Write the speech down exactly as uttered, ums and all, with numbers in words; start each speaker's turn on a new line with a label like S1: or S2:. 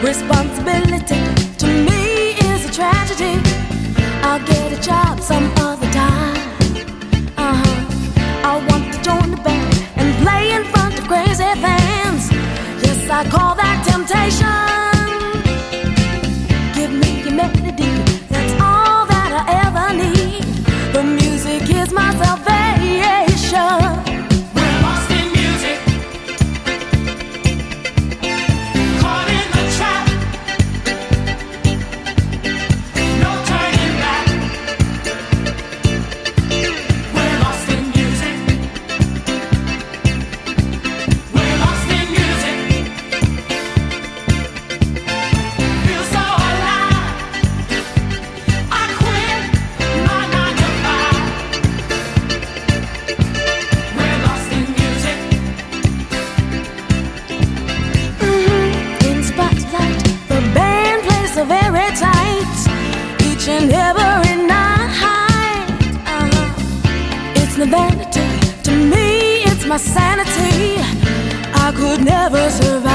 S1: Responsibility to me is a tragedy. I'll get a job some other time. Uh-huh. I want to join the band and play in front of crazy fans. Yes, I call that temptation. Give me your melody, that's all that I ever need. The music is my salvation. Very tight, each and every night. Uh-huh. It's no vanity to me, it's my sanity. I could never survive.